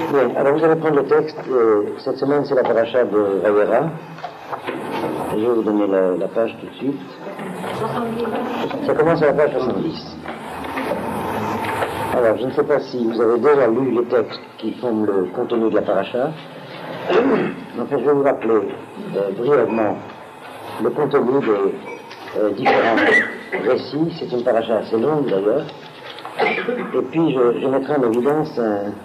Bien, alors vous allez prendre le texte. Cette semaine, c'est la paracha de Vayera. Je vais vous donner la page tout de suite. Ça commence à la page 70. Alors, je ne sais pas si vous avez déjà lu les textes qui forment le contenu de la paracha. Enfin, je vais vous rappeler brièvement le contenu des différents récits. C'est une paracha assez longue d'ailleurs. Et puis, je mettrai en évidence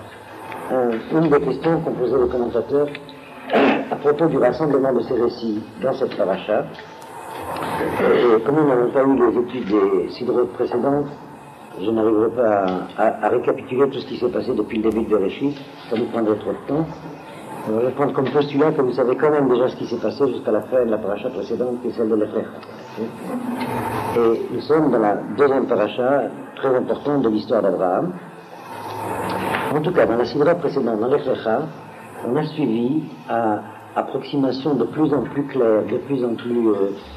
une des questions qu'ont posées les commentateurs à propos du rassemblement de ces récits dans cette paracha. Et comme nous n'avons pas eu les études des sidrotes précédentes, je n'arriverai pas à récapituler tout ce qui s'est passé depuis le début de Bereshit, ça nous prendrait trop de temps. Alors, je vais prendre comme postulat que vous savez quand même déjà ce qui s'est passé jusqu'à la fin de la paracha précédente, qui est celle de l'Efrecha. Et nous sommes dans la deuxième paracha très importante de l'histoire d'Abraham. En tout cas, dans la sidra précédente, dans l'Efrecha, on a suivi à approximation de plus en plus claire, de plus en plus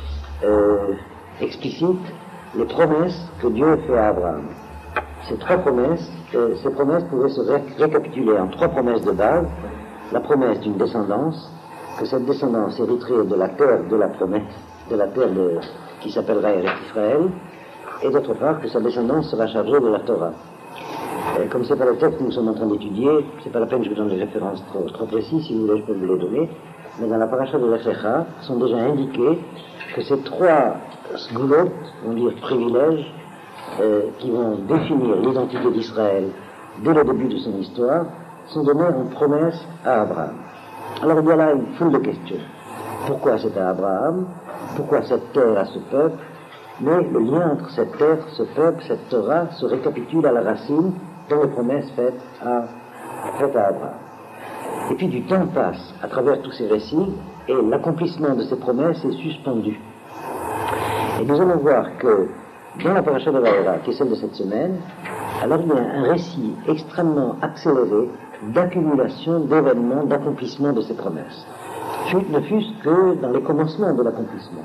explicite, les promesses que Dieu fait à Abraham. Ces promesses pouvaient se récapituler en trois promesses de base. La promesse d'une descendance, que cette descendance hériterait de la terre de la promesse, de la terre qui s'appellera Israël, et d'autre part que sa descendance sera chargée de la Torah. Comme c'est pas le texte que nous sommes en train d'étudier, c'est pas la peine que je vous donne des références trop précises, si vous voulez je peux vous les donner, mais dans la paracha de l'Efrecha sont déjà indiqués que ces trois sgulot, on va dire privilèges, qui vont définir l'identité d'Israël dès le début de son histoire, sont donnés en promesse à Abraham. Alors il y a là une foule de questions. Pourquoi c'est à Abraham? Pourquoi cette terre à ce peuple? Mais le lien entre cette terre, ce peuple, cette Torah se récapitule à la racine dans les promesses faites à Abraham. Et puis du temps passe à travers tous ces récits et l'accomplissement de ces promesses est suspendu. Et nous allons voir que dans la paracha de Vayera, qui est celle de cette semaine, alors il y a un récit extrêmement accéléré d'accumulation d'événements, d'accomplissement de ces promesses. Ne fût-ce que dans les commencements de l'accomplissement.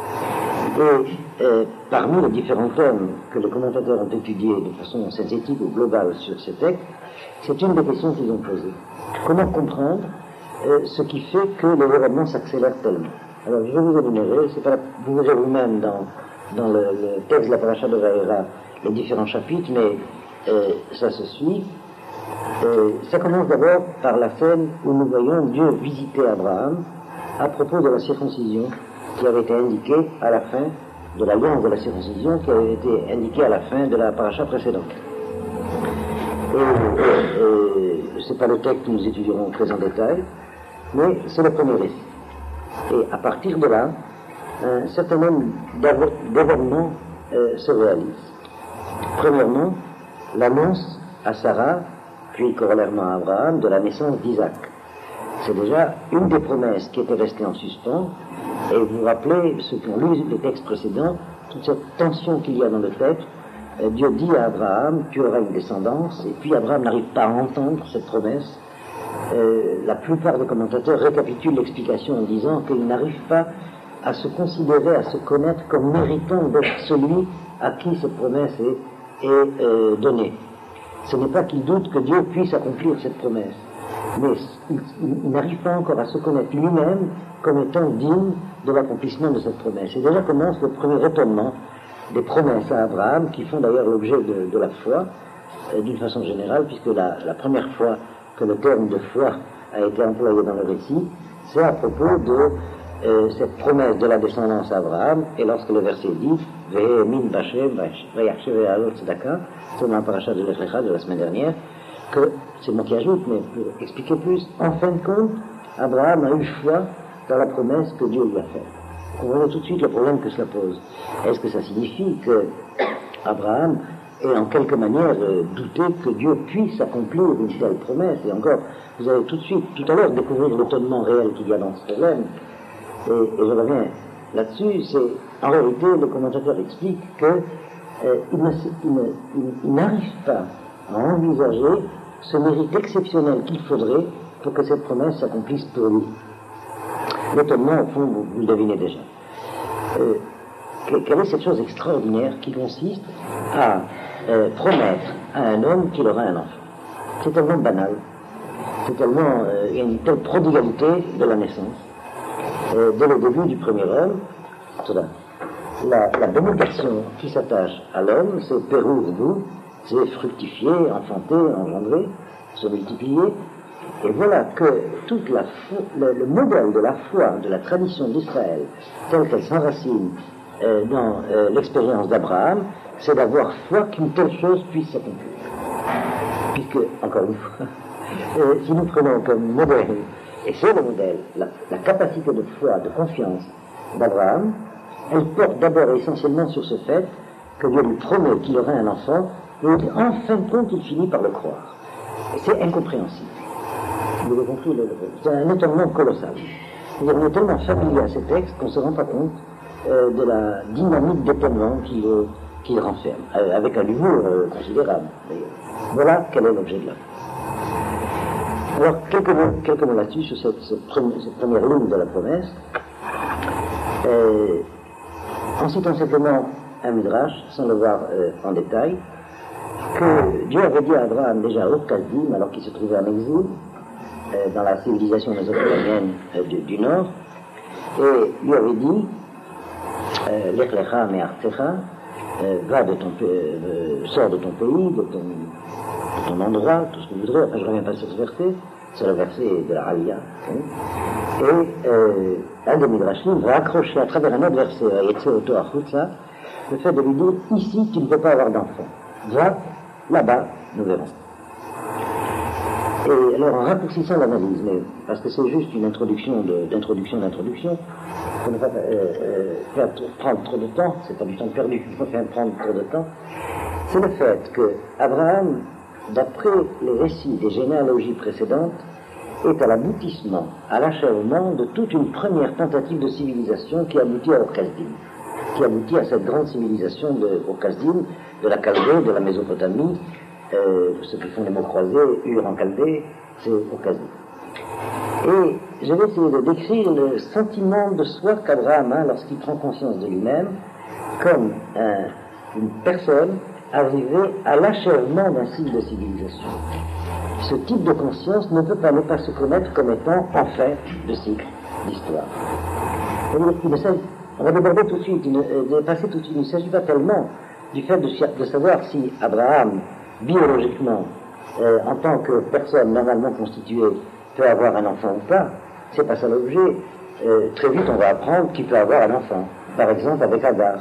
Et parmi les différents thèmes que les commentateurs ont étudiés de façon synthétique ou globale sur ces textes, c'est une des questions qu'ils ont posées. Comment comprendre ce qui fait que les événements s'accélèrent tellement? Alors je vais vous énumérer, vous verrez vous-même dans le texte de la paracha de Vayera les différents chapitres, mais ça se suit. Ça commence d'abord par la scène où nous voyons Dieu visiter Abraham à propos de la circoncision qui avait été indiquée à la fin de l'alliance de la circoncision qui avait été indiquée à la fin de la paracha précédente. C'est pas le texte que nous étudierons très en détail, mais c'est le premier récit. Et à partir de là, un certain nombre d'événements se réalisent. Premièrement, l'annonce à Sarah, puis corollairement à Abraham, de la naissance d'Isaac. C'est déjà une des promesses qui était restée en suspens, et vous vous rappelez, ceux qui ont lu les textes précédents, toute cette tension qu'il y a dans le texte, Dieu dit à Abraham, tu auras une descendance, et puis Abraham n'arrive pas à entendre cette promesse. La plupart des commentateurs récapitulent l'explication en disant qu'il n'arrive pas à se considérer, à se connaître comme méritant d'être celui à qui cette promesse est donnée. Ce n'est pas qu'il doute que Dieu puisse accomplir cette promesse, mais il n'arrive pas encore à se connaître lui-même comme étant digne de l'accomplissement de cette promesse. Et déjà commence le premier étonnement des promesses à Abraham, qui font d'ailleurs l'objet de la foi, d'une façon générale, puisque la première fois que le terme de foi a été employé dans le récit, c'est à propos de cette promesse de la descendance à Abraham, et lorsque le verset dit « Ve'emin b'Hashem, v'yachshev ve'alot tzedaka », c'est dans la paracha de l'Efrecha de la semaine dernière, que, c'est moi qui ajoute, mais pour expliquer plus, en fin de compte, Abraham a eu foi dans la promesse que Dieu lui a faite. Vous comprenez tout de suite le problème que cela pose. Est-ce que ça signifie que Abraham ait en quelque manière douté que Dieu puisse accomplir une telle promesse? Et encore, vous allez tout de suite, tout à l'heure, découvrir l'étonnement réel qu'il y a dans ce problème. Et je reviens là-dessus, en réalité, le commentateur explique qu'il n'arrive pas à envisager ce mérite exceptionnel qu'il faudrait pour que cette promesse s'accomplisse pour lui. L'étonnement, au fond, vous le devinez déjà. Quelle est cette chose extraordinaire qui consiste à promettre à un homme qu'il aura un enfant? C'est tellement banal. il y a une telle prodigalité de la naissance. Dès le début du premier homme, la bénédiction qui s'attache à l'homme, c'est pérour, c'est fructifier, enfanter, engendrer, se multiplier. Et voilà que toute le modèle de la foi, de la tradition d'Israël, telle qu'elle s'enracine dans l'expérience d'Abraham, c'est d'avoir foi qu'une telle chose puisse s'accomplir. Puisque, encore une fois, si nous prenons comme modèle, et c'est le modèle, la capacité de foi, de confiance d'Abraham, elle porte d'abord et essentiellement sur ce fait que Dieu lui promet qu'il aura un enfant, et en fin de compte, il finit par le croire. Et c'est incompréhensible. Vous avez compris, c'est un étonnement colossal. C'est-à-dire, on est tellement familier à ces textes qu'on ne se rend pas compte de la dynamique d'étonnement qu'il renferme, avec un humour considérable. Voilà quel est l'objet de la foi. Alors, quelques mots là-dessus, sur cette première ligne de la promesse. En citant simplement un midrash, sans le voir en détail, que Dieu avait dit à Abraham déjà au Kasdim, alors qu'il se trouvait en exil, dans la civilisation mésopotamienne du Nord, et lui avait dit Lech lecha me'artzecha, sors de ton pays, de ton endroit, tout ce que vous voudrez. Enfin, je ne reviens pas sur ce verset, c'est le verset de la Aliyah. Et un des Midrashim va accrocher à travers un autre verset, le fait de lui dire ici tu ne peux pas avoir d'enfant. Va, là-bas, nous verrons. Et alors, en raccourcissant l'analyse, mais parce que c'est juste une introduction d'introduction, pour ne pas faire prendre trop de temps, c'est pas du temps perdu, il faut faire prendre trop de temps, c'est le fait que Abraham, d'après les récits des généalogies précédentes, est à l'aboutissement, à l'achèvement de toute une première tentative de civilisation qui aboutit à Ur-Kasdim, qui aboutit à cette grande civilisation de Ur-Kasdim, de la Chaldée, de la Mésopotamie. Ceux qui font les mots croisés, Ur en Chaldée, c'est Ur-Kasdim. Et je vais essayer de décrire le sentiment de soi qu'Abraham a lorsqu'il prend conscience de lui-même comme une personne arrivée à l'achèvement d'un cycle de civilisation. Ce type de conscience ne peut pas ne pas se connaître comme étant en fait de cycle d'histoire. On va déborder tout de suite, passer tout de suite. Il ne s'agit pas tellement du fait de savoir si Abraham, biologiquement, en tant que personne normalement constituée, peut avoir un enfant ou pas. C'est pas ça l'objet. Très vite, on va apprendre qu'il peut avoir un enfant. Par exemple, avec Agar.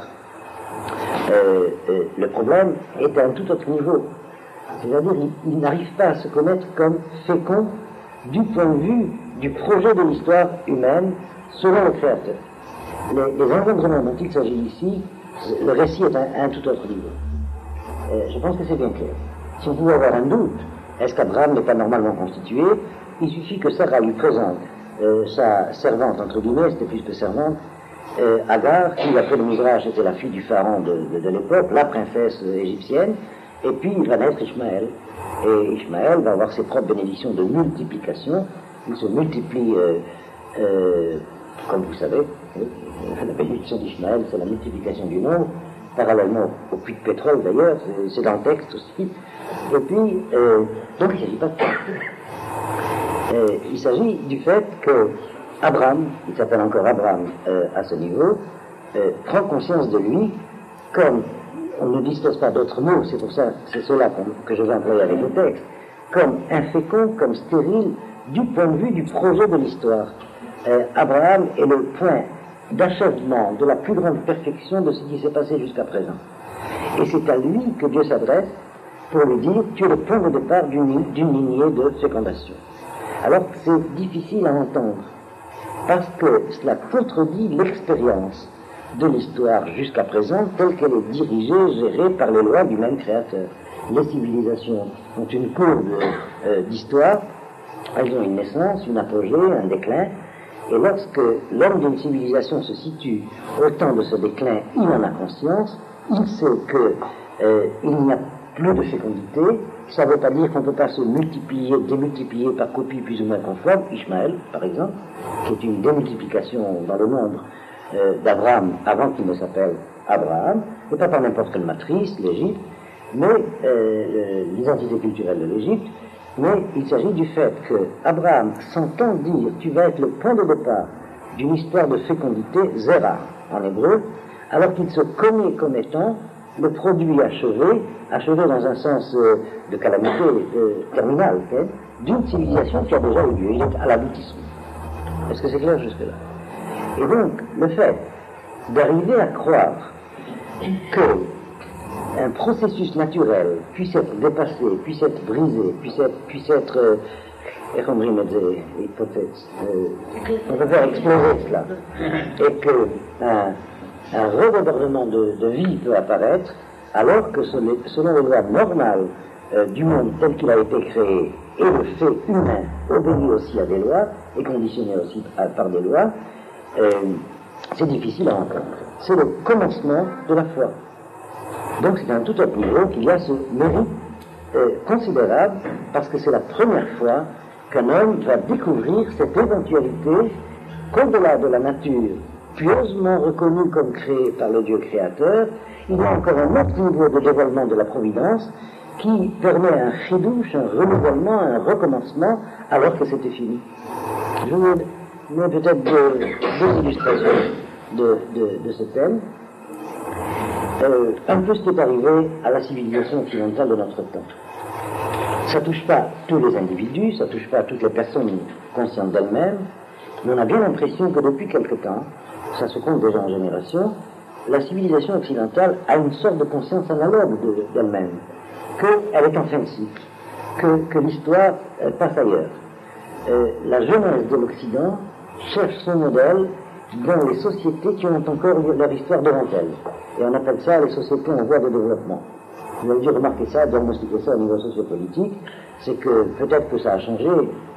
Le problème est à un tout autre niveau. C'est-à-dire qu'il n'arrive pas à se connaître comme fécond du point de vue du projet de l'histoire humaine selon le Créateur. Les engendrements dont il s'agit ici, le récit est à un tout autre niveau. Je pense que c'est bien clair. Si on pouvait avoir un doute, est-ce qu'Abraham n'est pas normalement constitué? Il suffit que Sarah lui présente sa servante, entre guillemets, c'était plus que servante, Agar, qui après le Midrash était la fille du pharaon de l'époque, la princesse égyptienne, et puis il va naître Ishmaël. Et Ishmaël va avoir ses propres bénédictions de multiplication. Il se multiplie, comme vous savez, la bénédiction d'Ishmaël, c'est la multiplication du nombre, parallèlement au puits de pétrole d'ailleurs, c'est dans le texte aussi. Et puis, donc il ne s'agit pas de ça. Il s'agit du fait que Abraham, il s'appelle encore Abraham à ce niveau, prend conscience de lui comme, on ne dispose pas d'autres mots, c'est pour ça, c'est cela que je vais employer avec le texte, comme infécond, comme stérile, du point de vue du projet de l'histoire. Abraham est le point d'achèvement de la plus grande perfection de ce qui s'est passé jusqu'à présent. Et c'est à lui que Dieu s'adresse pour lui dire, tu es le point de départ d'une lignée de fécondation. Alors c'est difficile à entendre, parce que cela contredit l'expérience de l'histoire jusqu'à présent, telle qu'elle est dirigée, gérée par les lois du même Créateur. Les civilisations ont une courbe d'histoire, elles ont une naissance, une apogée, un déclin, et lorsque l'homme d'une civilisation se situe au temps de ce déclin, il en a conscience, il sait qu'il n'y a plus de fécondité. Ça ne veut pas dire qu'on ne peut pas se multiplier, démultiplier par copie plus ou moins conforme. Ishmaël, par exemple, qui est une démultiplication dans le nombre d'Abraham avant qu'il ne s'appelle Abraham, et pas par n'importe quelle matrice, l'Égypte, mais l'identité culturelle de l'Égypte, mais il s'agit du fait que Abraham s'entend dire « tu vas être le point de départ d'une histoire de fécondité, zera en hébreu », alors qu'il se connaît comme étant le produit achevé dans un sens de calamité terminale, d'une civilisation qui a déjà eu lieu, il est à l'aboutissement. Est-ce que c'est clair jusque-là? Et donc, le fait d'arriver à croire qu'un processus naturel puisse être dépassé, puisse être brisé, puisse être on peut faire exploser cela, et qu'un redébordement de vie peut apparaître, alors que selon les lois normales du monde tel qu'il a été créé, et le fait humain obéit aussi à des lois, et conditionné aussi par des lois, c'est difficile à entendre. C'est le commencement de la foi. Donc c'est à un tout autre niveau qu'il y a ce mérite considérable, parce que c'est la première fois qu'un homme va découvrir cette éventualité qu'au-delà de la nature pieusement reconnue comme créée par le Dieu créateur, il y a encore un autre niveau de dévoilement de la providence qui permet un chidouche, un renouvellement, un recommencement, alors que c'était fini. Je vous mets peut-être deux illustrations de ce thème. Un peu ce qui est arrivé à la civilisation occidentale de notre temps. Ça ne touche pas tous les individus, ça ne touche pas toutes les personnes conscientes d'elles-mêmes, mais on a bien l'impression que depuis quelque temps, ça se compte déjà en générations, la civilisation occidentale a une sorte de conscience analogue d'elle-même, qu'elle est en fin de cycle, que l'histoire passe ailleurs. La jeunesse de l'Occident cherche son modèle dans les sociétés qui ont encore leur histoire devant elles. Et on appelle ça les sociétés en voie de développement. Vous avez dû remarquer ça, diagnostiquer ça au niveau sociopolitique, c'est que peut-être que ça a changé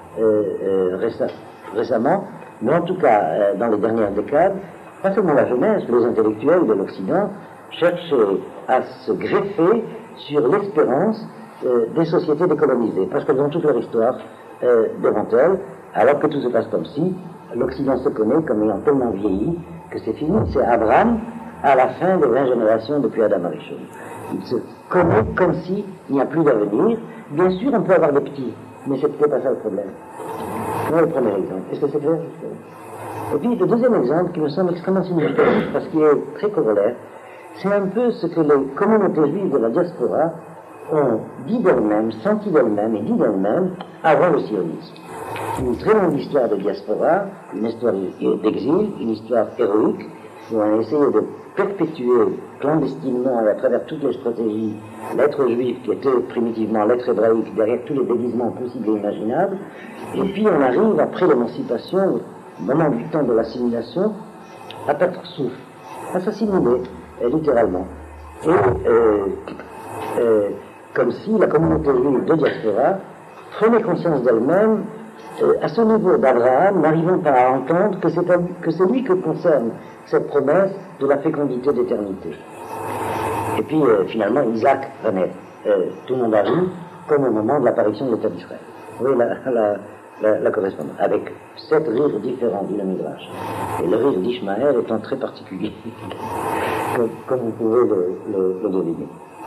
récemment, mais en tout cas, dans les dernières décades, pas seulement la jeunesse, les intellectuels de l'Occident cherchent à se greffer sur l'espérance des sociétés décolonisées, parce qu'elles ont toute leur histoire devant elles, alors que tout se passe comme si l'Occident se connaît comme ayant tellement vieilli que c'est fini. C'est Abraham à la fin de 20 générations depuis Adam Arishon. Il se connaît comme s'il n'y a plus d'avenir. Bien sûr, on peut avoir des petits, mais c'est peut-être pas ça le problème. Voilà le premier exemple. Est-ce que c'est clair? Et puis, le deuxième exemple, qui me semble extrêmement significatif, parce qu'il est très corollaire, c'est un peu ce que les communautés juives de la diaspora ont dit d'elles-mêmes, senti d'elles-mêmes et dit d'elles-mêmes avant le sionisme. Une très longue histoire de diaspora, une histoire d'exil, une histoire héroïque, où on a essayé de perpétuer clandestinement et à travers toutes les stratégies l'être juif qui était primitivement l'être hébraïque derrière tous les déguisements possibles et imaginables, et puis on arrive après l'émancipation, au moment du temps de l'assimilation, à perdre souffle, à s'assimiler littéralement. Et comme si la communauté juive de diaspora prenait conscience d'elle-même à ce niveau d'Abraham, n'arrivant pas à entendre que c'est lui que concerne cette promesse de la fécondité d'éternité. Et puis finalement Isaac va naître. Tout le monde arrive comme au moment de l'apparition de l'État d'Israël. Vous voyez la correspondance, avec 7 rires différents, dit le Midrash. Et le rire d'Ishmaël étant très particulier, comme vous pouvez le deviner.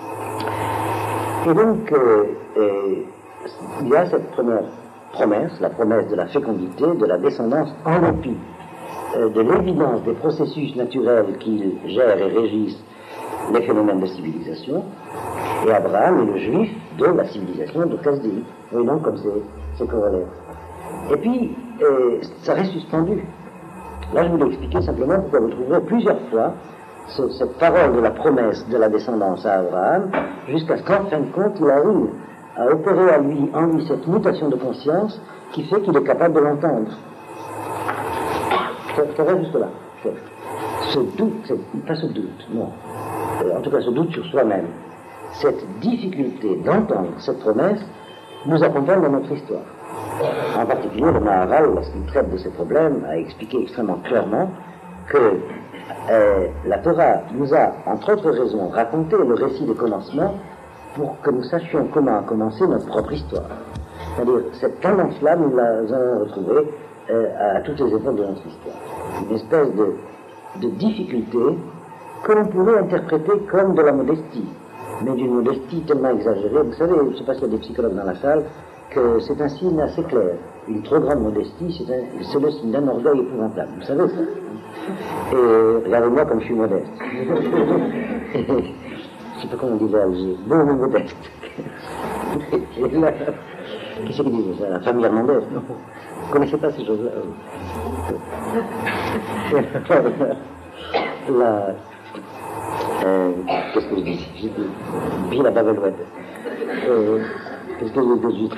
Et donc, il y a cette première promesse, la promesse de la fécondité, de la descendance en dépit de l'évidence des processus naturels qui gèrent et régissent les phénomènes de civilisation, et Abraham est le juif de la civilisation de Chasdéi. Oui, donc, comme c'est corollaire. Et puis, ça reste suspendu. Là, je voulais expliquer simplement pourquoi vous trouverez plusieurs fois cette parole de la promesse de la descendance à Abraham, jusqu'à ce qu'en fin de compte, il arrive à opérer en lui cette mutation de conscience qui fait qu'il est capable de l'entendre. Ça va jusque là. Ce doute, pas ce doute, non. En tout cas, ce doute sur soi-même, cette difficulté d'entendre cette promesse nous accompagne dans notre histoire. En particulier, le Maharal, lorsqu'il traite de ces problèmes, a expliqué extrêmement clairement que la Torah nous a, entre autres raisons, raconté le récit des commencements pour que nous sachions comment a commencé notre propre histoire. C'est-à-dire, cette tendance-là, nous la avons retrouvée à toutes les époques de notre histoire. Une espèce de difficulté que l'on pourrait interpréter comme de la modestie, mais d'une modestie tellement exagérée. Vous savez, je ne sais pas s'il y a des psychologues dans la salle, que c'est un signe assez clair. Une trop grande modestie, c'est le signe d'un orgueil épouvantable. Vous savez ça? Et regardez-moi comme je suis modeste. Et, je ne sais pas comment on disait à Alger. Beau mais modeste. Et là, qui c'est qui disait ça? La famille Hernandez, non? Vous ne connaissez pas ces choses-là? Qu'est-ce que je dis? J'ai dit, puis la babelouette. Qu'est-ce que je dis juste?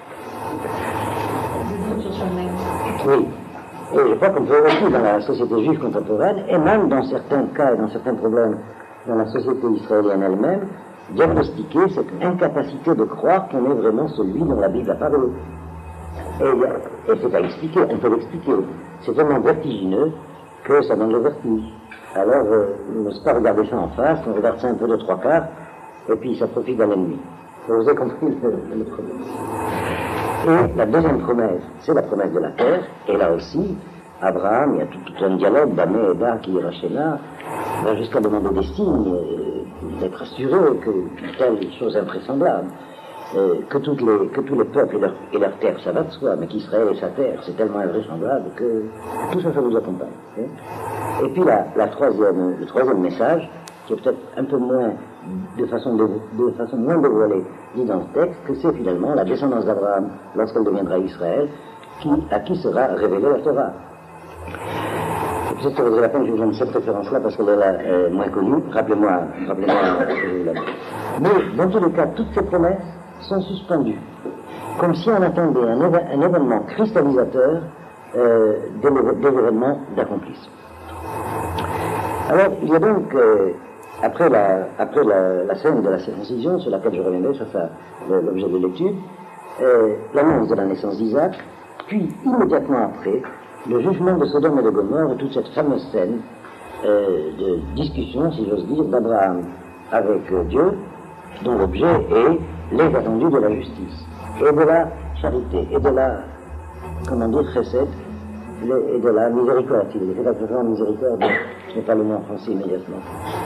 Oui. Et je crois qu'on peut aussi dans la société juive contemporaine, et même dans certains cas et dans certains problèmes dans la société israélienne elle-même, diagnostiquer cette incapacité de croire qu'on est vraiment celui dont la Bible a parlé. Et c'est à expliquer, on peut l'expliquer. C'est tellement vertigineux que ça donne le vertige. Alors, on ne se pas regarder ça en face, on regarde ça un peu de trois quarts, et puis ça profite à l'ennemi. Vous avez compris le problème. Et la deuxième promesse, c'est la promesse de la terre, et là aussi, Abraham, il y a tout un dialogue d'Amé et d'A qui ira chez là, va jusqu'à demander des signes, d'être assuré que telle chose invraisemblable, que tous les peuples et leur terre, ça va de soi, mais qu'Israël et sa terre, c'est tellement invraisemblable que tout ça, ça vous accompagne. Et puis le troisième message, qui est peut-être un peu moins, de façon moins dévoilée, dit dans le texte, que c'est finalement la descendance d'Abraham, lorsqu'elle deviendra Israël, à qui sera révélée la Torah. Peut-être que ça vaudrait la peine que je vous donne cette référence-là parce qu'elle est moins connue. Rappelez-moi ce que je vous l'ai dit. Mais dans tous les cas, toutes ces promesses sont suspendues, comme si on attendait un événement cristallisateur des événements d'accomplissement. Alors, il y a donc, après la scène de la circoncision, sur laquelle je reviendrai, ça c'est l'objet de l'étude, l'annonce de la naissance d'Isaac, puis immédiatement après, le jugement de Sodome et de Gomorrhe et toute cette fameuse scène de discussion, si j'ose dire, d'Abraham avec Dieu, dont l'objet est les attendus de la justice, et de la charité, et de la, comment dire, chesed, et de la miséricorde. Il est fait la miséricorde, je n'ai pas le mot en français immédiatement.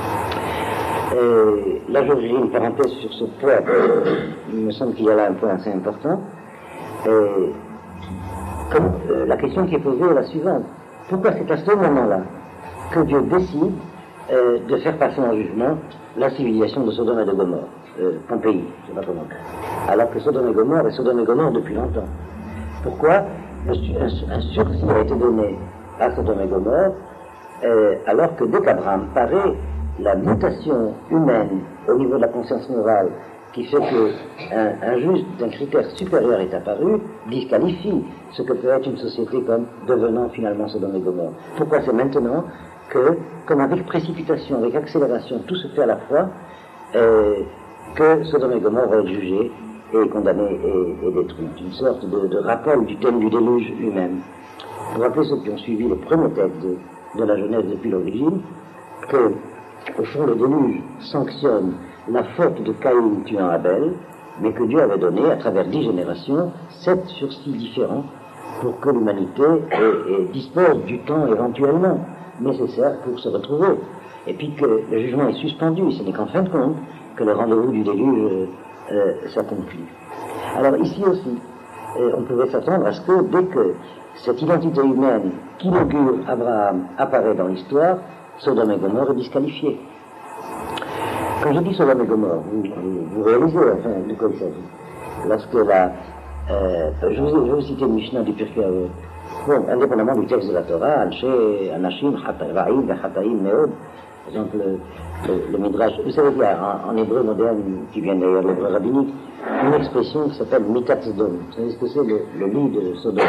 Là, je fais une parenthèse sur ce point, il me semble qu'il y a là un point assez important. La question qui est posée est la suivante. Pourquoi c'est à ce moment-là que Dieu décide de faire passer en jugement la civilisation de Sodome et de Gomorrhe, Pompéi, je ne sais pas comment, alors que Sodome et Gomorrhe depuis longtemps. Pourquoi un sursis a été donné à Sodome et Gomorrhe alors que dès qu'Abraham paraît, la mutation humaine au niveau de la conscience morale qui fait qu'un juge d'un critère supérieur est apparu, disqualifie ce que peut être une société comme devenant finalement Sodome et Gomorrhe. Pourquoi c'est maintenant que, comme avec précipitation, avec accélération, tout se fait à la fois, que Sodome et Gomorrhe va être jugé et condamné et détruit. Une sorte de rappel du thème du déluge lui-même. Pour rappeler ceux qui ont suivi les premiers textes de la Genèse depuis l'origine, que, au fond, le déluge sanctionne la faute de Caïn tuant Abel, mais que Dieu avait donné, à travers 10 générations, 7 sursis différents pour que l'humanité dispose du temps éventuellement nécessaire pour se retrouver. Et puis que le jugement est suspendu, ce n'est qu'en fin de compte que le rendez-vous du déluge s'accomplit. Alors ici aussi, on pouvait s'attendre à ce que dès que cette identité humaine qu'inaugure Abraham apparaît dans l'histoire, Sodome et Gomorrhe est disqualifié. Quand je dis Sodome et Gomorrhe, vous réalisez enfin de quoi il s'agit. Lorsque je vais vous citer le Mishnah du Pirkei Avot. Bon, indépendamment du texte de la Torah, Anashim, Ra'im, V'Chataim, Meod, par exemple le Midrash, vous savez qu'il y a en hébreu moderne, qui vient d'ailleurs de l'hébreu rabbinique, une expression qui s'appelle Mitat Sodom. Vous savez ce que c'est le lit de Sodome.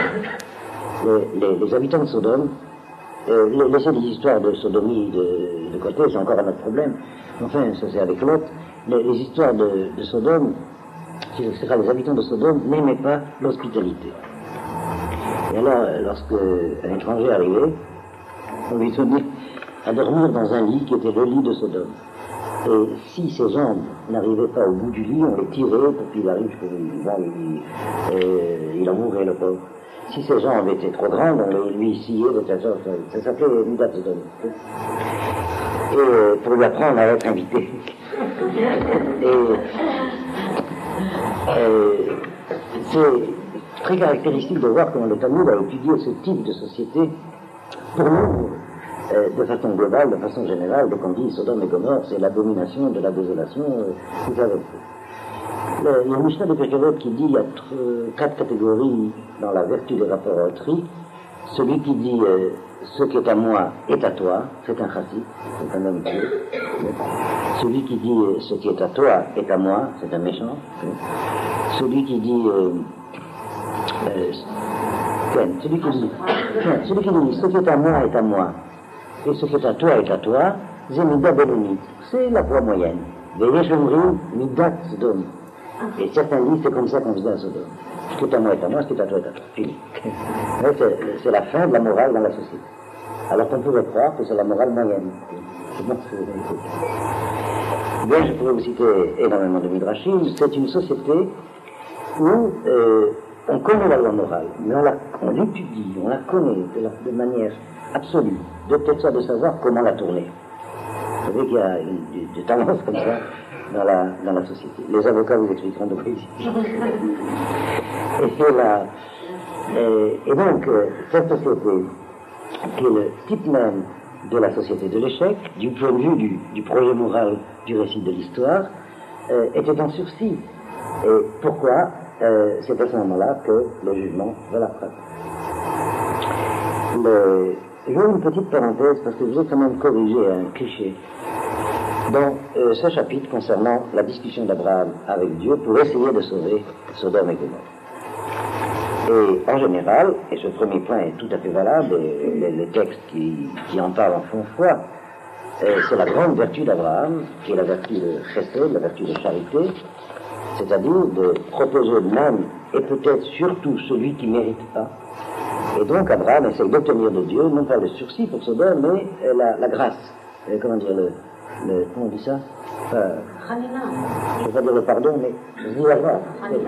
Les habitants de Sodome, laissez les histoires de sodomie de côté, c'est encore un autre problème. Enfin, ça c'est avec l'autre. Les histoires de Sodome, c'est-à-dire les habitants de Sodome n'aimaient pas l'hospitalité. Et alors, lorsque un étranger arrivait, on lui donnait à dormir dans un lit qui était le lit de Sodome. Et si ses jambes n'arrivaient pas au bout du lit, on les tirait pour qu'il arrive il en mourrait, le pauvre. Si ses jambes étaient trop grandes, on lui sciait de telle sorte, ça s'appelait Midat Sodome. Et pour lui apprendre à être invité. c'est très caractéristique de voir comment le Talmud a étudié ce type de société pour nous, de façon globale, de façon générale. Dès qu'on dit Sodome et Gomorrhe, c'est l'abomination de la désolation, tout avec il y a une Mishnah de Pirkei qui dit qu'il y a 4 catégories dans la vertu des rapports à autrui. Celui qui dit ce qui est à moi est à toi, c'est un chassid, c'est un homme pieux. Celui qui dit ce qui est à toi est à moi, c'est un méchant. Celui qui dit celui qui dit ce qui est à moi est à moi et ce qui est à toi est à toi, c'est Midat Belonit, c'est la voie moyenne. Veillez Shomrim, Midat Sodom. Et certains disent c'est comme ça qu'on faisait à Sodome. Ce qui est à moi est à moi, ce qui est à toi est à toi. Fini. C'est la fin de la morale dans la société. Alors qu'on pourrait croire que c'est la morale moyenne. Bien, je pourrais vous citer énormément de Midrashim. C'est une société où on connaît la loi morale, mais on l'étudie, on la connaît de manière absolue, de telle sorte de savoir comment la tourner. Vous savez qu'il y a des tendances comme ça dans la société. Les avocats vous expliqueront de quoi ici. Et donc, cette société, qui est le type même de la société de l'échec, du point de vue du projet moral du récit de l'histoire, était en sursis. Et pourquoi c'est à ce moment-là que le jugement va la frapper. Je veux une petite parenthèse parce que je veux quand même corriger un cliché dans ce chapitre concernant la discussion d'Abraham avec Dieu pour essayer de sauver Sodome et Gomorrhe. Et en général, et ce premier point est tout à fait valable, et les textes qui en parlent en font foi, c'est la grande vertu d'Abraham, qui est la vertu de chesed, la vertu de charité, c'est-à-dire de protéger même et peut-être surtout celui qui ne mérite pas. Et donc Abraham essaie d'obtenir de Dieu, non pas le sursis pour Sodome, mais la grâce. Comment dire comment on dit ça je ne vais pas dire le pardon, mais je dis la grâce.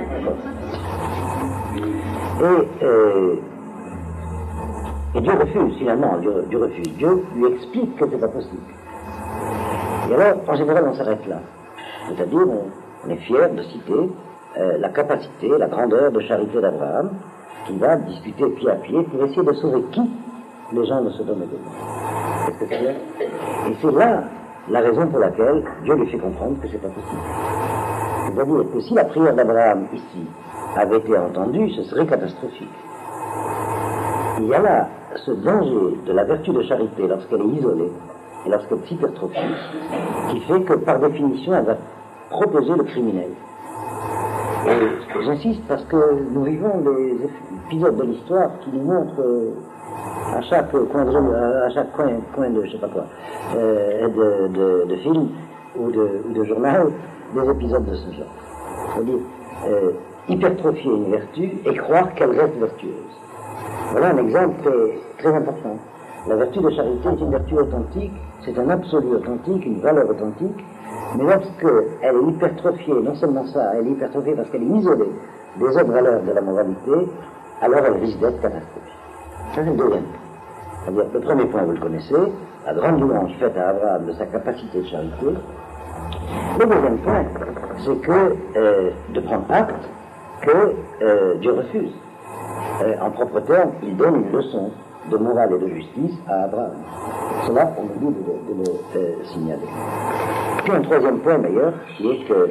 Et Dieu refuse, finalement, Dieu refuse. Dieu lui explique que ce n'est pas possible. Et alors, en général, on s'arrête là. C'est-à-dire, on est fier de citer la capacité, la grandeur de charité d'Abraham, qui va discuter pied à pied pour essayer de sauver qui? Les gens de Sodome et Gomorrhe. Est-ce que c'est clair? Et c'est là la raison pour laquelle Dieu lui fait comprendre que c'est pas possible. C'est-à-dire que si la prière d'Abraham ici avait été entendue, ce serait catastrophique. Il y a là ce danger de la vertu de charité lorsqu'elle est isolée et lorsqu'elle s'hypertrophie, qui fait que par définition elle va protéger le criminel. Et j'insiste parce que nous vivons des épisodes de l'histoire qui nous montrent à chaque coin de je sais pas quoi, de film ou de journal, des épisodes de ce genre. C'est-à-dire hypertrophier une vertu et croire qu'elle reste vertueuse. Voilà un exemple très important. La vertu de charité est une vertu authentique, c'est un absolu authentique, une valeur authentique, mais lorsqu'elle est hypertrophiée, non seulement ça, elle est hypertrophiée parce qu'elle est isolée des autres valeurs de la moralité, alors elle risque d'être catastrophique. Ça, c'est le deuxième. C'est-à-dire, le premier point, vous le connaissez, la grande louange faite à Abraham de sa capacité de charité. Le deuxième point, c'est que de prendre acte que Dieu refuse. En propre terme, il donne une leçon de morale et de justice à Abraham. Cela, on oublie de le signaler. Puis un troisième point d'ailleurs, qui est que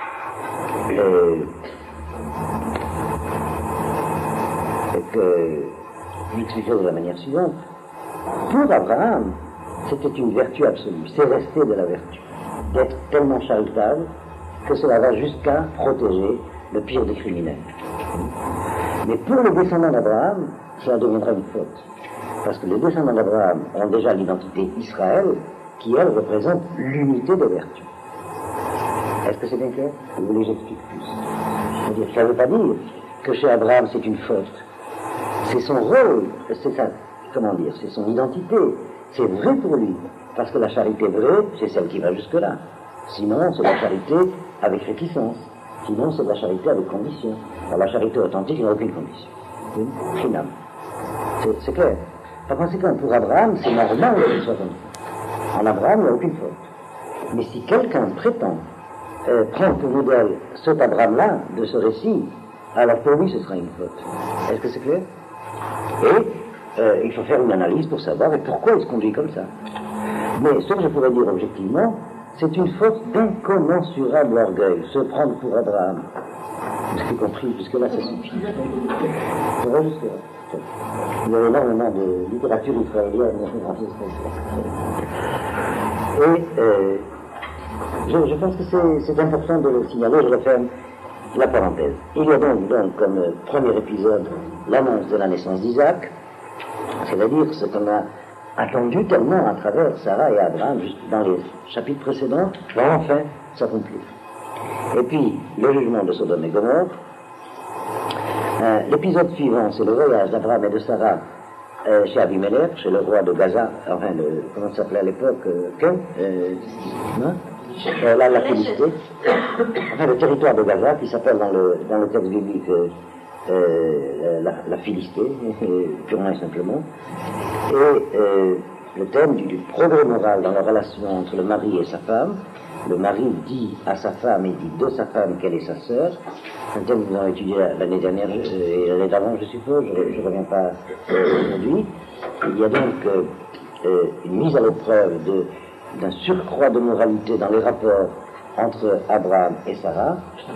je l'expliquerai de la manière suivante. Pour Abraham, c'était une vertu absolue, c'est resté de la vertu, d'être tellement charitable que cela va jusqu'à protéger le pire des criminels. Mais pour les descendants d'Abraham, cela deviendra une faute. Parce que les descendants d'Abraham ont déjà l'identité Israël, qui, elle, représente l'unité des vertus. Est-ce que c'est bien clair? Vous voulez que j'explique plus? C'est-à-dire, ça ne veut pas dire que chez Abraham c'est une faute. C'est son rôle, c'est ça, comment dire, c'est son identité. C'est vrai pour lui. Parce que la charité vraie, c'est celle qui va jusque-là. Sinon, c'est la charité avec réticence. Sinon, c'est de la charité avec condition. Alors, la charité authentique n'a aucune condition. Finalement. C'est clair. Par conséquent, pour Abraham, c'est normal qu'il soit comme ça. En Abraham, il n'y a aucune faute. Mais si quelqu'un prétend prendre pour modèle cet Abraham-là, de ce récit, alors pour lui ce sera une faute. Est-ce que c'est clair? Et il faut faire une analyse pour savoir pourquoi il se conduit comme ça. Mais ce que je pourrais dire objectivement, c'est une faute d'incommensurable orgueil, se prendre pour Abraham. Vous avez compris, jusque-là ça suffit. Ça va jusque-là. Il y a énormément de littérature israélienne. Et je pense que c'est important de le signaler, je referme la parenthèse. Il y a donc comme premier épisode l'annonce de la naissance d'Isaac, c'est-à-dire ce qu'on a attendu tellement à travers Sarah et Abraham, juste dans les chapitres précédents, va enfin s'accomplir. Et puis, le jugement de Sodome et Gomorrhe. L'épisode suivant, c'est le voyage d'Abraham et de Sarah chez Abimelech, chez le roi de Gaza, enfin, comment ça s'appelait à l'époque, la Philisté, enfin le territoire de Gaza, qui s'appelle dans le texte biblique la Philisté, purement et simplement. Et le thème du progrès moral dans la relation entre le mari et sa femme. Le mari dit à sa femme et dit de sa femme qu'elle est sa sœur. Un thème que nous avons étudié l'année dernière et l'année d'avant, je suppose, je ne reviens pas aujourd'hui. Il y a donc une mise à l'épreuve d'un surcroît de moralité dans les rapports entre Abraham et Sarah.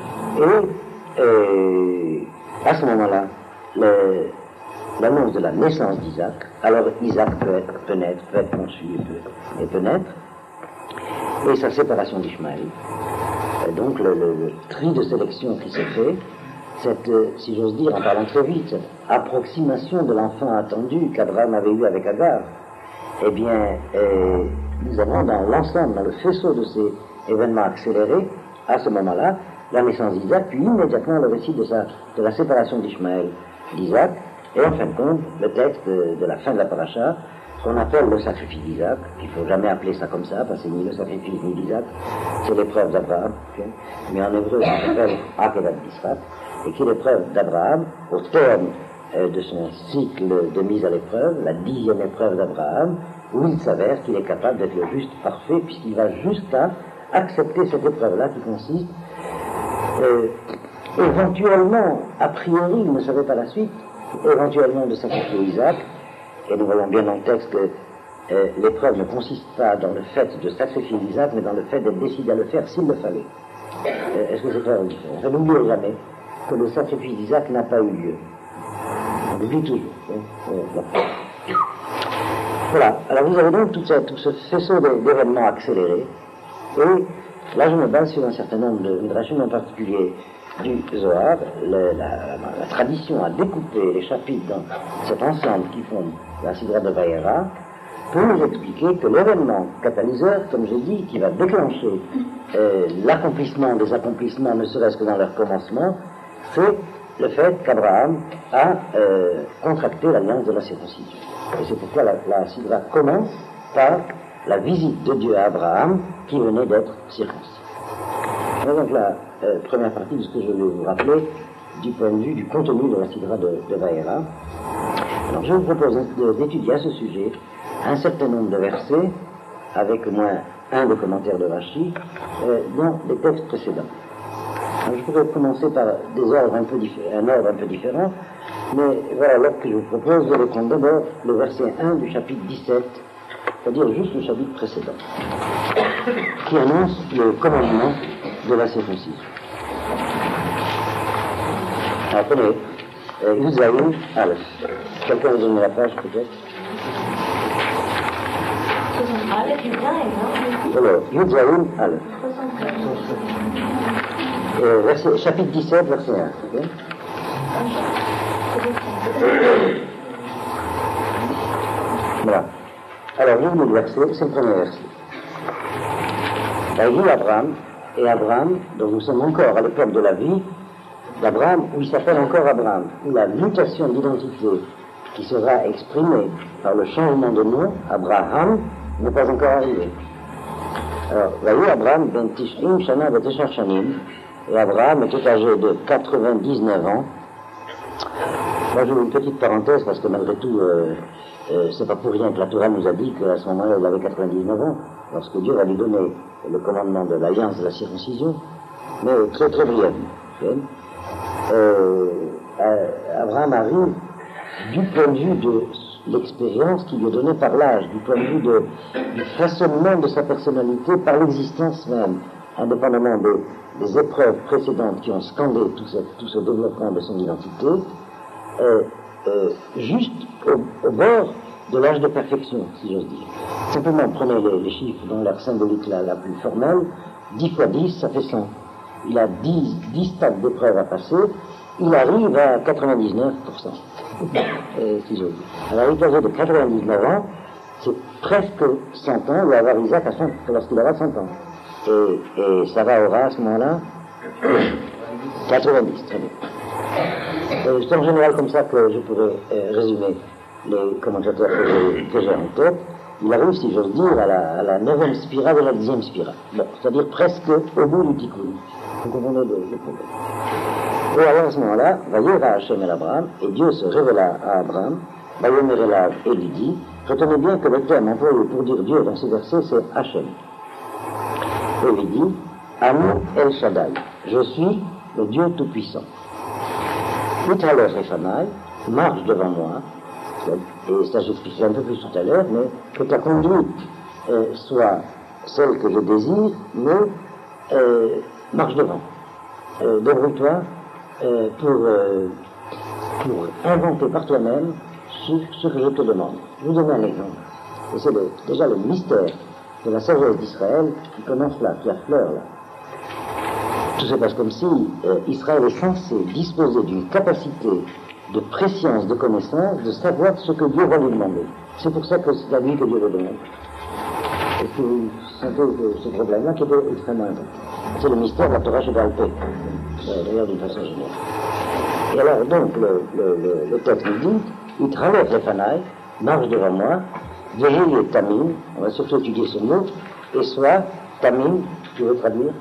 Et à ce moment-là, l'annonce de la naissance d'Isaac. Alors Isaac peut naître, peut être conçu et peut naître. Et sa séparation d'Ishmaël. Donc le tri de sélection qui se fait, cette, si j'ose dire, en parlant très vite, cette approximation de l'enfant attendu qu'Abraham avait eu avec Agar, eh bien, nous avons dans l'ensemble, dans le faisceau de ces événements accélérés, à ce moment-là, la naissance d'Isaac, puis immédiatement le récit de la séparation d'Ishmaël d'Isaac, et en fin de compte, le texte de la fin de la paracha, qu'on appelle le sacrifice d'Isaac. Il ne faut jamais appeler ça comme ça, parce que c'est ni le sacrifice ni d'Isaac, c'est l'épreuve d'Abraham, okay. Mais en hébreu ça s'appelle Akedat d'Israël, et qui est l'épreuve d'Abraham, au terme de son cycle de mise à l'épreuve, la 10e épreuve d'Abraham, où il s'avère qu'il est capable d'être le juste parfait, puisqu'il va jusqu'à accepter cette épreuve-là qui consiste, éventuellement, a priori, il ne savait pas la suite, éventuellement de sacrifier Isaac. Et nous voyons bien dans le texte que l'épreuve ne consiste pas dans le fait de sacrifier Isaac, mais dans le fait d'être décidé à le faire s'il le fallait. Est-ce que c'est clair ou différent? Je n'oublie jamais que le sacrifice d'Isaac n'a pas eu lieu. On l'oublie toujours. Voilà. Alors vous avez donc tout ce faisceau d'événements accélérés. Et là, je me base sur un certain nombre de midrashim, en particulier du Zohar. La tradition a découpé les chapitres dans cet ensemble qui forme la Sidra de Vayera pour nous expliquer que l'événement catalyseur, comme j'ai dit, qui va déclencher l'accomplissement des accomplissements, ne serait-ce que dans leur commencement, c'est le fait qu'Abraham a contracté l'alliance de la circoncision. Et c'est pourquoi la Sidra commence par la visite de Dieu à Abraham qui venait d'être circoncis. Voilà donc la première partie de ce que je vais vous rappeler du point de vue du contenu de la Sidra de Vayera. Alors je vous propose d'étudier à ce sujet un certain nombre de versets avec au moins un de commentaires de Rashi dans les textes précédents. Alors, je pourrais commencer par un ordre un peu différent, mais voilà, l'ordre que je vous propose, je vais prendre d'abord le verset 1 du chapitre 17, c'est-à-dire juste le chapitre précédent, qui annonce le commandement de la circoncision. Alors, prenez Yudzaïn Aleph. Quelqu'un vous donne la page, peut-être? Alors, Yudzaïn Aleph. Chapitre 17, verset 1. Okay? Voilà. Alors, je vous lis le verset, c'est le premier verset. Il dit Abraham, dont nous sommes encore à l'époque de la vie d'Abraham, où il s'appelle encore Abraham, où la mutation d'identité qui sera exprimée par le changement de nom, Abraham, n'est pas encore arrivée. Alors, voyez, Abraham, ben Tishrim, Shana, Betesha Shanim, et Abraham était âgé de 99 ans. Moi, je veux une petite parenthèse, parce que malgré tout, c'est pas pour rien que la Torah nous a dit qu'à ce moment-là, il avait 99 ans, lorsque Dieu va lui donner le commandement de l'alliance de la circoncision, mais très très brièvement. Abraham arrive du point de vue de l'expérience qui lui est donnée par l'âge, du point de vue du façonnement de sa personnalité par l'existence même, indépendamment des épreuves précédentes qui ont scandé tout ce développement de son identité, juste au bord de l'âge de perfection, si j'ose dire. Simplement, prenez les chiffres dans leur symbolique la plus formelle, 10 fois 10, ça fait 100. Il a 10 stades d'épreuves à passer, il arrive à 99%, si j'ose dire. Alors, il est de 99 ans, c'est presque 100 ans, il va avoir Isaac lorsqu'il aura 100 ans. Et Sarah aura à ce moment-là 90, très bien. C'est en général comme ça que je pourrais résumer les commentateurs que j'ai en tête. Il arrive, si j'ose dire, à la 9e spirale et la 10e spirale. Bon, c'est-à-dire presque au bout du tikkun. Vous comprenez le problème. Et alors à ce moment-là, Vayera Hachem el Abraham, et Dieu se révéla à Abraham, Vayomer elav, et lui dit, retenez bien que le terme employé pour dire Dieu dans ce verset, c'est Hachem. Et lui dit, Ani El Shaddai, je suis le Dieu Tout-Puissant. Mithaler Refanai, marche devant moi, et ça j'expliquerai un peu plus tout à l'heure, mais que ta conduite soit celle que je désire, mais marche devant. Débrouille-toi pour inventer par toi-même ce que je te demande. Je vous donne un exemple. Et c'est déjà le mystère de la sagesse d'Israël qui commence là, qui affleure là. Tout se passe comme si Israël est censé disposer d'une capacité de préscience, de connaissance, de savoir ce que Dieu va lui demander. C'est pour ça que c'est à lui que Dieu le demande. Est-ce que vous sentez ce problème-là qui est extrêmement important? C'est le mystère de la Torah chez Baal Peh, d'ailleurs d'une façon générale. Et alors donc le texte nous dit, il traverse les fanailles, marche devant moi, Véhil et Tamim, on va surtout étudier ce mot, et soit Tamim, tu veux traduire?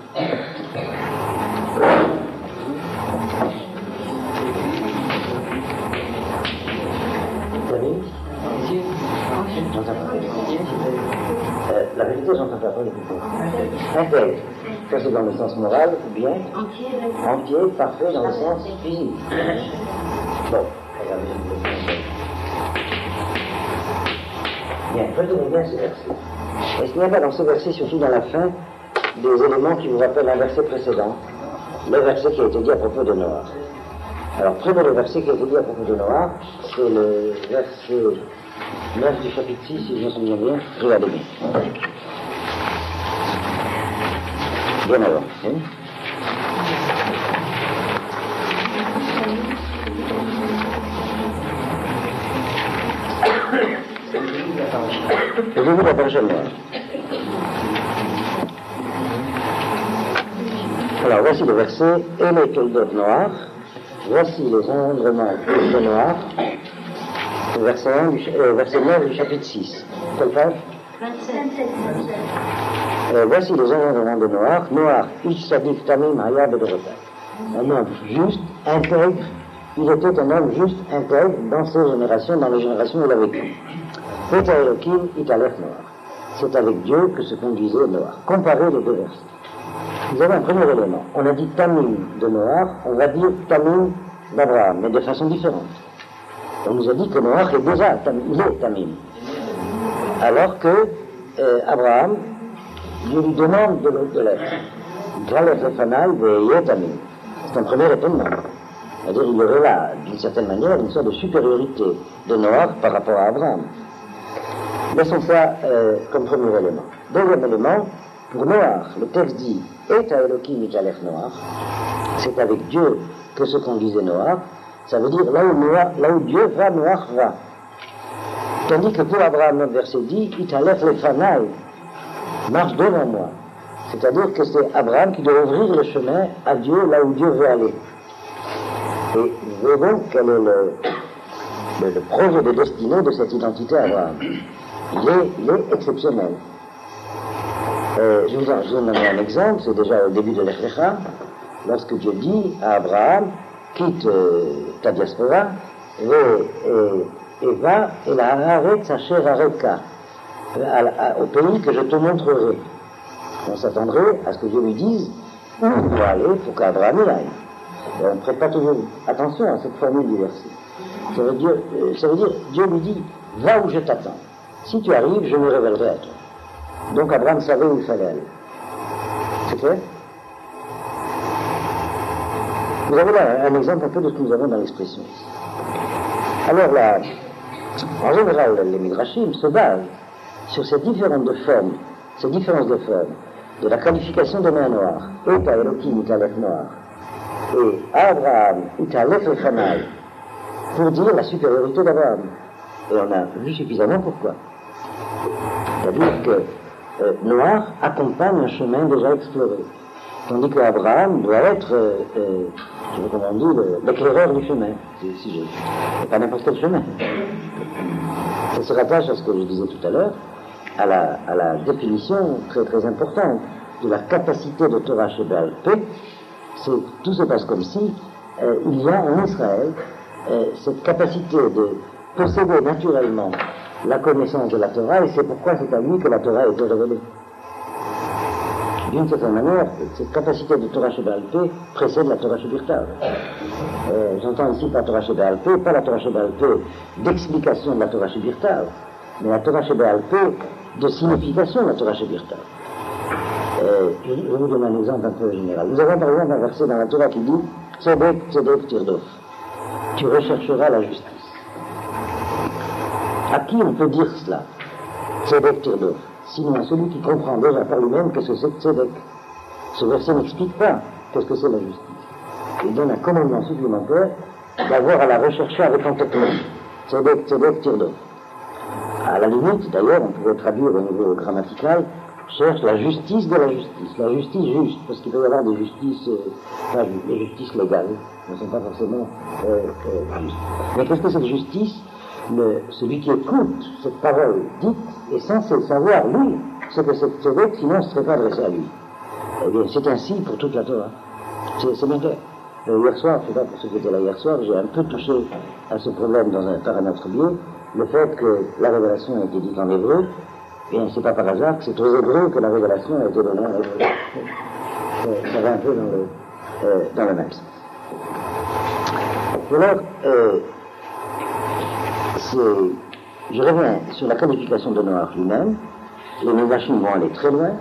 La vérité, j'entends pas le plus. Intègre, ça c'est dans le sens moral, ou bien entier, parfait dans le sens physique. Bon, regardez. Bien, retenez bien ce verset. Est-ce qu'il n'y a pas dans ce verset, surtout dans la fin, des éléments qui vous rappellent un verset précédent, le verset qui a été dit à propos de Noah? Alors, prenez le verset qui a été dit à propos de Noah, c'est le verset 9 du chapitre 6, si je me souviens bien. Regardez bien. Bien avant. Hein? Je vous la prochaine fois. Alors, voici le verset « Et les Toldot Noir ». Voici les engendrements de Noir. Verset 9 du chapitre 6. Quelle page? 27. Voici les engendrements de Noir. Noir, Ish Sadik Tamim Haya Bedorota. Un homme juste, intègre. Il était un homme juste, intègre dans ses générations, dans les générations où il a vécu. Peta Elohim Italef Noir. C'est avec Dieu que se conduisait Noir. Comparez les deux versets. Vous avez un premier élément. On a dit Tamim de Noir, on va dire Tamim d'Abraham, mais de façon différente. On nous a dit que Noach est déjà Tamim. Alors que Abraham, Dieu lui demande de l'être. C'est un premier étonnement. C'est-à-dire qu'il y aurait là, d'une certaine manière, une sorte de supériorité de Noach par rapport à Abraham. Laissons ça comme premier élément. Deuxième élément, pour Noach, le texte dit « Et à Elohim Italef Noach », c'est avec Dieu que se conduisait Noach. Ça veut dire là où Dieu va, Noach va. Tandis que pour Abraham, notre verset dit, Italef le fanal, marche devant moi. C'est-à-dire que c'est Abraham qui doit ouvrir le chemin à Dieu là où Dieu veut aller. Et vous voyez donc quel est le projet de destinée de cette identité Abraham. Il est exceptionnel. Je vous en donne un exemple, c'est déjà au début de l'Echlecha, lorsque Dieu dit à Abraham, quitte ta diaspora et va et la haaretz asher areka, au pays que je te montrerai. On s'attendrait à ce que Dieu lui dise où il doit aller pour qu'Abraham y aille. On ne prête pas toujours attention à cette formule du verset. Ça veut dire, Dieu lui dit, va où je t'attends. Si tu arrives, je me révélerai à toi. Donc Abraham savait où il fallait aller. C'est clair? Vous avez là un exemple un peu de ce que nous avons dans l'expression ici. Alors là, en général, les Midrashim se basent sur ces différentes formes, ces différences de formes, de la qualification de main noire, et à Elohim Italef noir, et Abraham Italef Echanai, pour dire la supériorité d'Abraham. Et on a vu suffisamment pourquoi. C'est-à-dire que noir accompagne un chemin déjà exploré, tandis qu'Abraham doit être, je veux comment on dit, l'éclaireur du chemin, c'est pas n'importe quel chemin. Ça se rattache à ce que je disais tout à l'heure, à la définition très très importante de la capacité de Torah chez Baal P. Tout se passe comme si il y a en Israël cette capacité de posséder naturellement la connaissance de la Torah, et c'est pourquoi c'est à lui que la Torah a été révélée. D'une certaine manière, cette capacité de Torah chez Baal P précède la Torah chez Birtav. J'entends ici par Torah chez Baal P, pas la Torah chez Baal P d'explication de la Torah chez Birtav, mais la Torah chez Baal P de signification de la Torah chez Birtav. Je vais vous donner un exemple un peu général. Nous avons par exemple un verset dans la Torah qui dit Tzedek, Tzedek, Tirdof. Tu rechercheras la justice. À qui on peut dire cela? Tzedek, Tirdof. Sinon à celui qui comprend déjà par lui-même qu'est-ce que c'est que Tzedek. Ce verset n'explique pas qu'est-ce que c'est la justice. Il donne un commandement supplémentaire d'avoir à la rechercher avec entêtement. Tzedek, Tzedek, Tirdof. À la limite, d'ailleurs, on pourrait traduire au niveau grammatical, cherche la justice de la justice juste, parce qu'il peut y avoir des justices, des justices légales, ne sont pas forcément justes. Mais qu'est-ce que cette justice? Celui qui écoute cette parole dite est censé savoir, lui, ce que c'est Tzedek, sinon ce ne serait pas adressé à lui. Eh bien, c'est ainsi pour toute la Torah. C'est bien clair. Hier soir, je ne sais pas pour ceux qui étaient là hier soir, j'ai un peu touché à ce problème par un autre biais, le fait que la révélation a été dite en hébreu. Bien, c'est pas par hasard que c'est aux Hébreux que la révélation a été donnée en hébreu. Ça va un peu dans le même sens. Alors, je reviens sur la qualification de Noach lui-même. Les Midrashim vont aller très loin,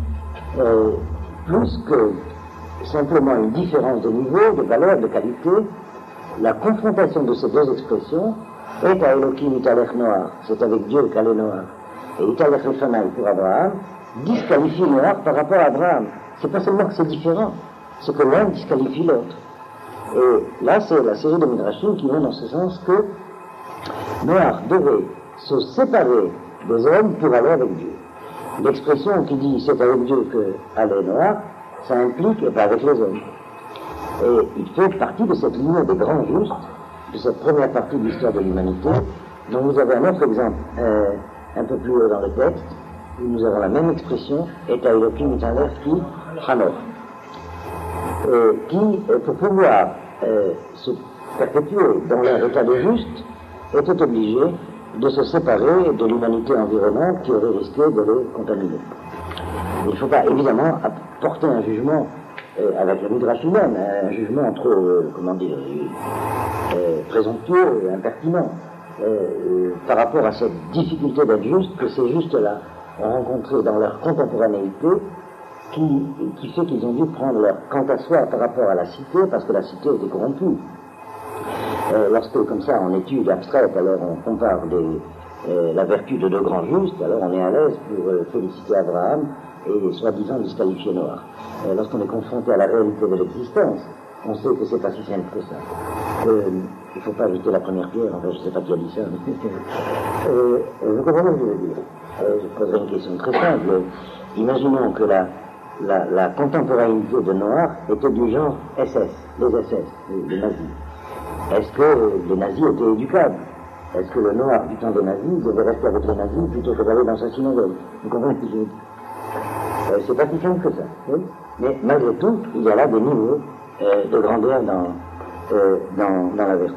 plus que simplement une différence de niveau, de valeur, de qualité. La confrontation de ces deux expressions est à Elohim Italech Noach, c'est avec Dieu qu'elle est Noach. Et Italech Echanai pour Abraham disqualifie Noach par rapport à Abraham. C'est pas seulement que c'est différent, c'est que l'un disqualifie l'autre. Et là, c'est la série de Midrashim qui vont dans ce sens que Noach devait se séparer des hommes pour aller avec Dieu. L'expression qui dit c'est avec Dieu que allait Noach, ça implique et pas avec les hommes. Et il fait partie de cette ligne des grands justes, de cette première partie de l'histoire de l'humanité, dont vous avez un autre exemple un peu plus haut dans le texte, où nous avons la même expression, et à Elohim Italech qui Hanoch, qui, pour pouvoir se perpétuer dans leur état de juste, était obligé de se séparer de l'humanité environnante qui aurait risqué de les contaminer. Il ne faut pas évidemment porter un jugement avec le Midrash lui-même, un jugement trop, présomptueux et impertinent par rapport à cette difficulté d'être juste que ces justes-là ont rencontré dans leur contemporanéité qui fait qu'ils ont dû prendre leur quant à soi par rapport à la cité parce que la cité était corrompue. Lorsque, comme ça, en étude abstraite, alors on compare la vertu de deux grands justes, alors on est à l'aise pour féliciter Abraham et soi-disant disqualifier Noach. Lorsqu'on est confronté à la réalité de l'existence, on sait que c'est pas si simple que ça. Il ne faut pas jeter la première pierre, enfin je ne sais pas qui a dit ça. Vous comprenez ce que je veux dire? Je poserai une question très simple. Imaginons que la contemporanéité de Noach était du genre SS, les SS, les nazis. Est-ce que les nazis étaient éducables? Est-ce que le Noach du temps des nazis devait rester avec les nazis plutôt que d'aller dans sa synagogue? Vous comprenez ce que je veux dire? C'est pas si simple que ça. Oui? Mais malgré tout, il y a là des niveaux de grandeur dans la vertu.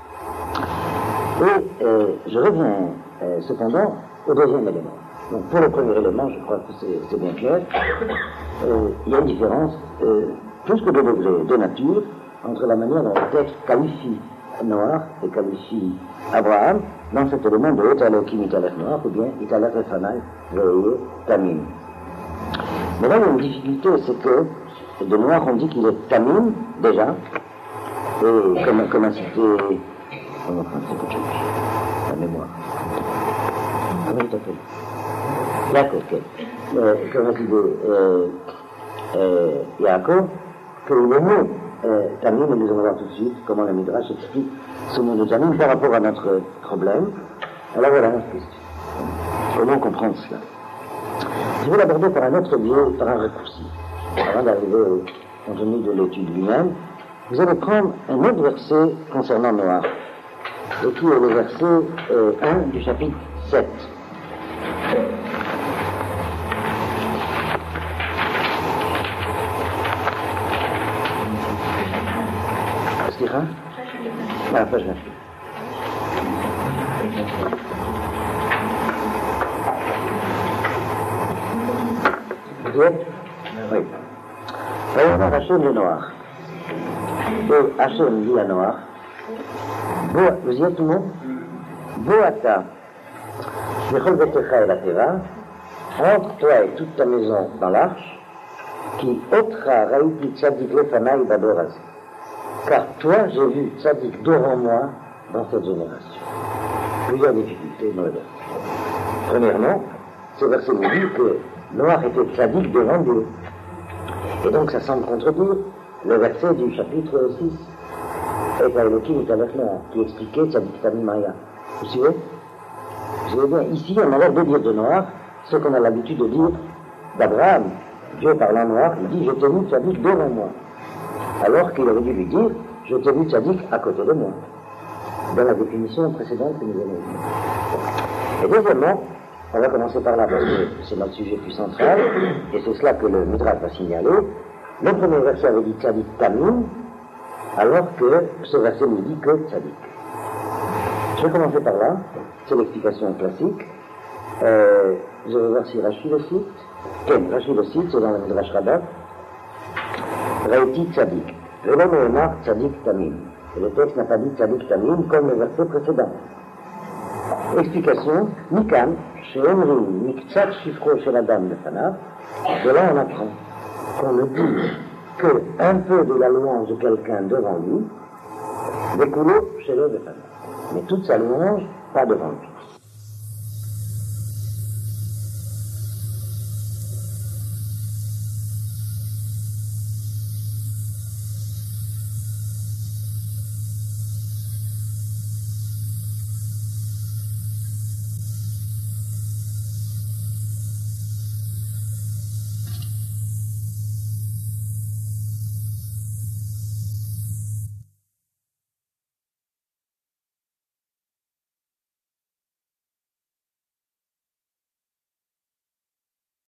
Et je reviens cependant au deuxième élément. Donc pour le premier élément, je crois que c'est bien clair, il y a une différence plus que de degré, de nature, entre la manière dont le texte qualifie Noach et qualifie Abraham dans cet élément de Ot Elohim Italech Noach ou bien Italech Efanai Ve'eye Tamim. Mais là, il y a une difficulté, c'est que de Noach, on dit qu'il est Tamim, déjà, et comme a cité, la mémoire. Comment il t'appelle? Yaakov, ok. Comme a cité Yaakov, que le mot Tamim, et nous allons voir tout de suite comment le Midrash explique ce mot de Tamim par rapport à notre problème. Alors voilà notre question. Comment comprendre cela? Je vais l'aborder par un autre biais, par un raccourci. Avant d'arriver au contenu de l'étude lui-même, vous allez prendre un autre verset concernant Noach, et qui est le verset 1 du chapitre 7. סליחה? פג'נה. Oui. ויאמר השם לנוח. השם dit à Noach, vous y êtes tout le monde? בוא אתה, בכל ביתך אל התיבה, entre toi et toute ta maison dans l'arche, כי אותך ראיתי צדיק לפניי בדור הזה. Car toi, j'ai vu Tzadik devant moi dans cette génération. Plusieurs difficultés dans le verset. Premièrement, ce verset nous dit que Noach était Tzadik devant Dieu. Et donc ça semble contredire le verset du chapitre 6, et Elohim Italech Noach, qui expliquait Tzadik Tamim Maya. Vous suivez? Je veux dire, ici, on a l'air de dire de Noach ce qu'on a l'habitude de dire d'Abraham. Dieu parlant Noach, il dit, je t'ai vu Tzadik devant moi. Alors qu'il aurait dû lui dire, je t'ai vu Tzadik à côté de moi, dans la définition précédente que nous avons vue. Et deuxièmement, on va commencer par là, parce que c'est notre sujet plus central, et c'est cela que le Midrash va signaler. Le premier verset avait dit Tzadik Tamim, alors que ce verset nous dit que Tzadik. Je vais commencer par là, c'est l'explication classique. Je vais voir si Rashi le cite. Rashi le cite, c'est dans le Midrash Rabbah. Raïti Tzadik. Vélo Noémar Tzadik Tamim. Et le texte n'a pas dit Tzadik Tamim comme le verset précédent. Explication. Mikan, chez Omrim, Miktsat Shifro chez la dame de Fanav. De là on apprend qu'on ne dit que un peu de la louange de quelqu'un devant lui, découlé chez le de Fanav. Mais toute sa louange, pas devant lui.